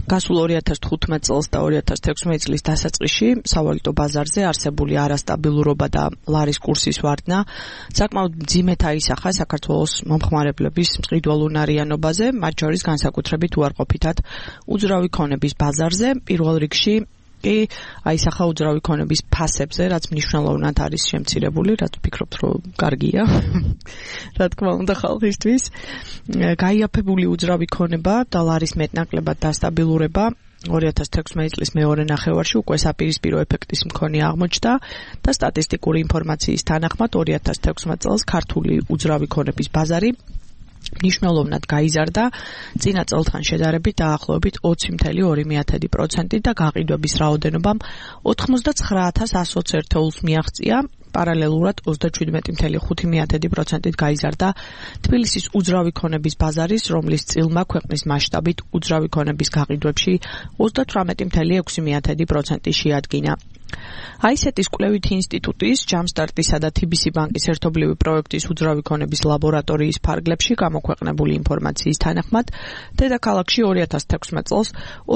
გასულ 2015 წელს და 2016 წლის დასაწყისში სავალუტო ბაზარზე არსებული არასტაბილურობა და ლარის კურსის ვარდნა საკმაოდ მძიმედ აისახა საქართველოს მომხმარებლების მყიდველ უნარიანობაზე, მათ შორის განსაკუთრებით უარყოფითად უძრავი ქონების ბაზარზე, პირველ რიგში კი აისახა უძრავი ქონების ფასებზე, რაც მნიშვნელოვნად არის შემცირებული, რაც ვფიქრობთ, რომ კარგია. რა თქმა უნდა ხალხისთვის. გაიაფებული უძრავი ქონება და ლარის მეტნაკლებად დასტაბილურება 2016 წლის მეორე ნახევარში უკვე საპირისპირო ეფექტის მქონე აღმოჩნდა და სტატისტიკური ინფორმაციის თანახმად 2016 წელს ქართული უძრავი ქონების ბაზარი მნიშვნელოვნად გაიზარდა, წინა წელთან შედარებით დაახლოებით 20.2% და გაყიდვების რაოდენობამ 99,120 ერთეულს მიაღწია, პარალელურად 37.5% გაიზარდა თბილისის უძრავი ქონების ბაზარის, რომლის წილმა ქვეყნის მასშტაბით უძრავი ქონების გაყიდვებში 38.6% შეადგინა. აისეტის კვლევითი ინსტიტუტის, ჯამსტარტისა და TBC ბანკის ერთობლივი პროექტის უძრავი ქონების ლაბორატორიის ფარგლებში გამოქვეყნებული ინფორმაციის თანახმად, დედაქალაქში 2016 წელს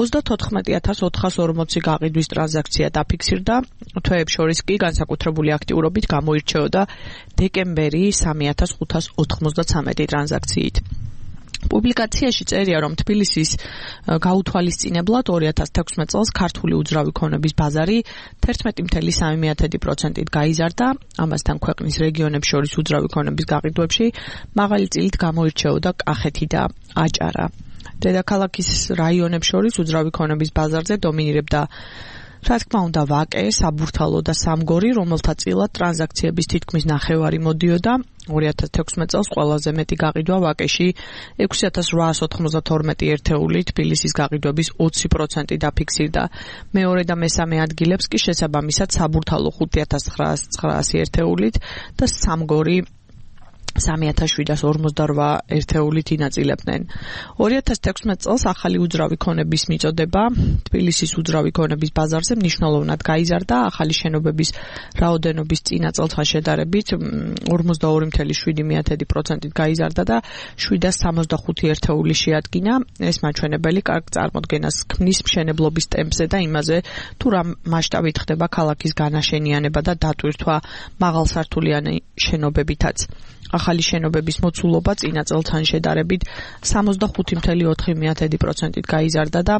34,440 გაყიდვის ტრანზაქცია დაფიქსირდა, თვეებს შორის კი განსაკუთრებული აქტიურობით გამოირჩეოდა დეკემბერი 3,593 ტრანზაქციით. პუბლიკაციაში წერია, რომ თბილისის გაუთვალისწინებლად 2016 წელს ქართული უძრავი ქონების ბაზარი 11.3%-ით გაიზარდა, ამასთან ქვეყნის რეგიონებს შორის უძრავი ქონების გაყიდვებში მაღალი წილით გამოირჩეოდა კახეთი და აჭარა. დედაქალაქის რაიონებს შორის უძრავი ქონების ბაზარზე დომინირებდა რა თქმა უნდა ვაკე, საბურთალო და სამგორი, რომელთა წილად ტრანზაქციების თითქმის ნახევარი მოდიოდა. 2016 წელს ყველაზე მეტი გაყიდვა ვაკეში 6,892 ერთეული, თბილისის გაყიდვების 20% დაფიქსირდა. მეორე და მესამე ადგილებს კი შესაბამისად საბურთალო 5,900 ერთეულით და სამგორი 3,748 ერთეულით ინაწილებდნენ. 2016 წელს ახალი უძრავი ქონების მიწოდება თბილისის უძრავი ქონების ბაზარზე მნიშვნელოვნად გაიზარდა, ახალი შენობების რაოდენობის წინა წელთან შედარებით 42.7%-ით გაიზარდა და 765 ერთეული შეადგინა. ეს მაჩვენებელი კარგ წარმოდგენას ქმნის მშენებლობის ტემპზე და იმაზე, თუ რა მასშტაბით ხდება ქალაქის განაშენიანება და დატვირთვა მაღალსართულიანი შენობებითაც. ახალი შენობების მოცულობა წინა წელთან შედარებით 65.4%-ით გაიზარდა და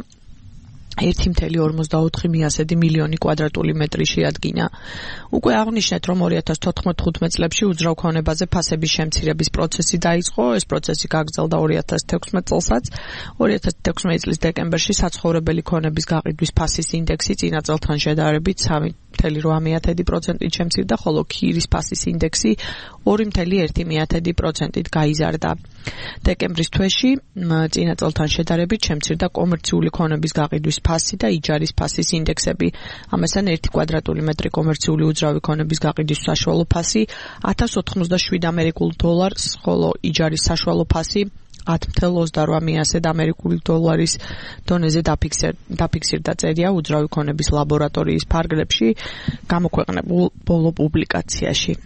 1.54 მილიონი კვადრატული მეტრი შეადგინა. უკვე აღნიშნეთ, რომ 2014-15 წლებში უძრავ ქონებაზე ფასების შემცირების პროცესი დაიწყო, ეს პროცესი გაგრძელდა 2016 წელსაც. 2016 წლის დეკემბერში საცხოვრებელი ქონების გაყიდვის ფასის ინდექსი წინა წელთან შედარებით 3.8%-ით შემცირდა, ხოლო ქირის ფასის ინდექსი 2.1%-ით გაიზარდა. დეკემბრის თვეში წინა წელთან შედარებით შემცირდა კომერციული ქონების გაყიდვის ფასი და იჯარის ფასის ინდექსები. ამასთან 1 კვადრატული მეტრი კომერციული უძრავი ქონების გაყიდვის საშუალო ფასი 1087 ამერიკულ დოლარს, ხოლო იჯარის საშუალო ფასი 10.28 ამერიკული დოლარის დონეზე დაფიქსირდა, წერია უძრავი ქონების ლაბორატორიის ფარგლებში გამოქვეყნებულ ბოლო პუბლიკაციაში.